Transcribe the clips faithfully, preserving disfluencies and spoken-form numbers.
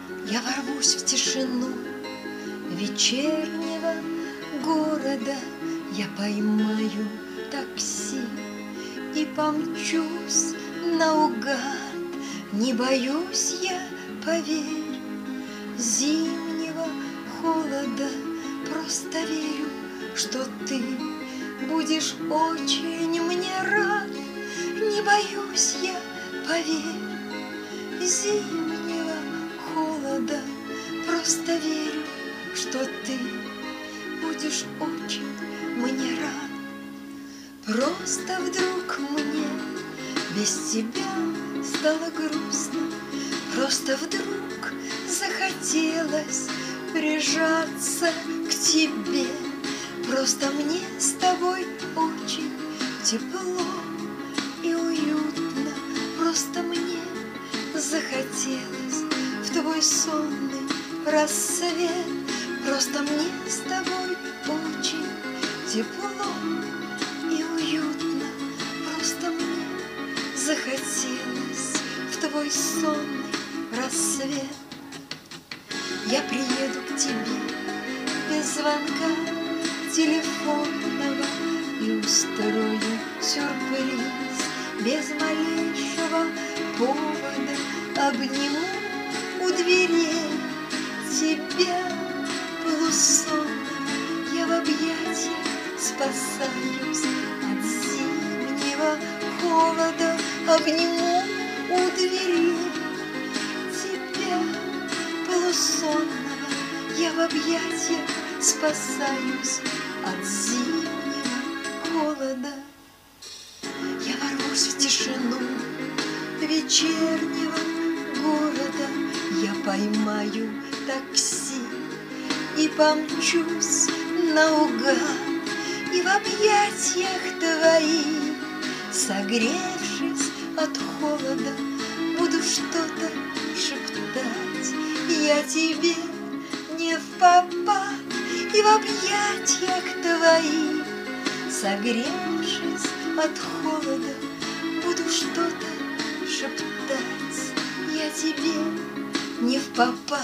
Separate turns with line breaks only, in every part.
Я ворвусь в тишину вечернего города, я поймаю такси и помчусь наугад. Не боюсь я, поверь, зимнего холода, просто верю, что ты будешь очень мне рад. Не боюсь я, поверь, зимнего холода, просто верю, что ты будешь очень мне рад. Просто вдруг мне без тебя стало грустно, просто вдруг захотелось прижаться к тебе. Просто мне с тобой очень тепло и уютно, просто мне захотелось в твой сонный рассвет. Просто мне с тобой очень тепло и уютно, просто мне захотелось в твой сонный рассвет. Я приеду к тебе без звонка телефонного и устрою сюрприз. Без малейшего повода обниму у дверей тебя полусонного. Я в объятиях спасаюсь от зимнего холода, обниму у дверей тебя полусонного. Я в объятиях спасаюсь от зимнего холода. Я ворвусь в тишину вечернего города, я поймаю такси и помчусь наугад. И в объятиях твоих, согревшись от холода, буду что-то шептать я тебе не впопад. И в объятиях твоих, согревшись от холода, буду что-то шептать я тебе не впопад.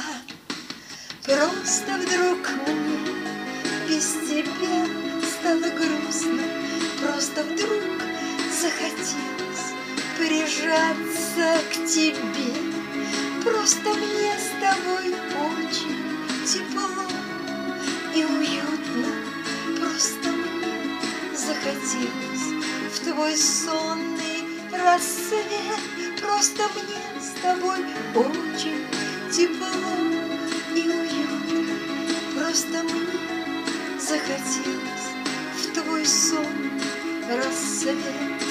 Просто вдруг мне без тебя стало грустно, просто вдруг захотелось прижаться к тебе. Просто мне с тобой очень тепло и уютно, просто мне захотелось в твой сонный рассвет. Просто мне с тобой очень тепло и уютно, просто мне захотелось в твой сонный рассвет.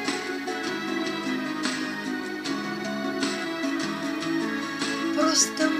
Просто